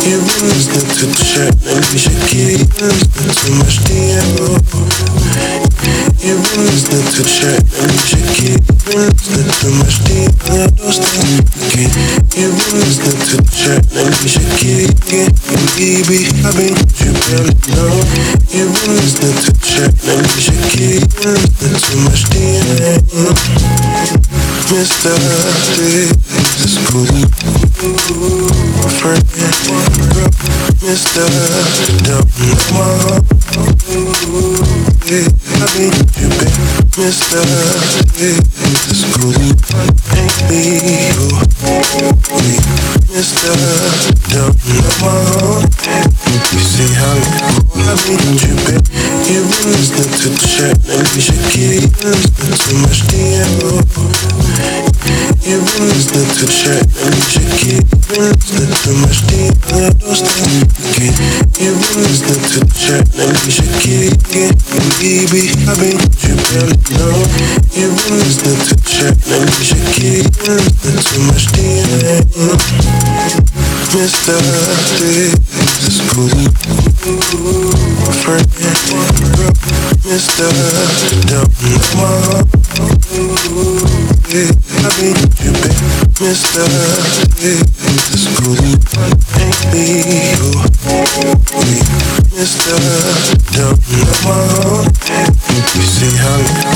You've been listening to the track, maybe Shakira. You've been listening to much Diego. You've been listening to the track, maybe Shakira. You've been listening to much Diego. Those things again. You've been listening to the track, maybe Shakira again. Baby, I've been you barely know. You've been listening to the track, maybe Shakira. You've been listening to much Diego. Mr. This is cool. Friend, Mr. Don't know my heart. I mean, you bet, Mr. This is cool. Ain't me, Mr. Don't know my heart. You see how I mean, you bet. You been listening to the track, maybe Shakira. You been listening to much Diego. You've been listening to the track, maybe Shakira. You've been listening to much Diego. Those things again. You've been listening to the track, maybe Shakira again. Baby, I've been you barely know. You've been listening to the track, maybe Shakira. You've been listening to much Diego. Mr. This is cool. Friend, Mr. Don't know my heart. I mean, you bet, Mr. This is cool. Ain't me, Mr. Don't know my heart. You see how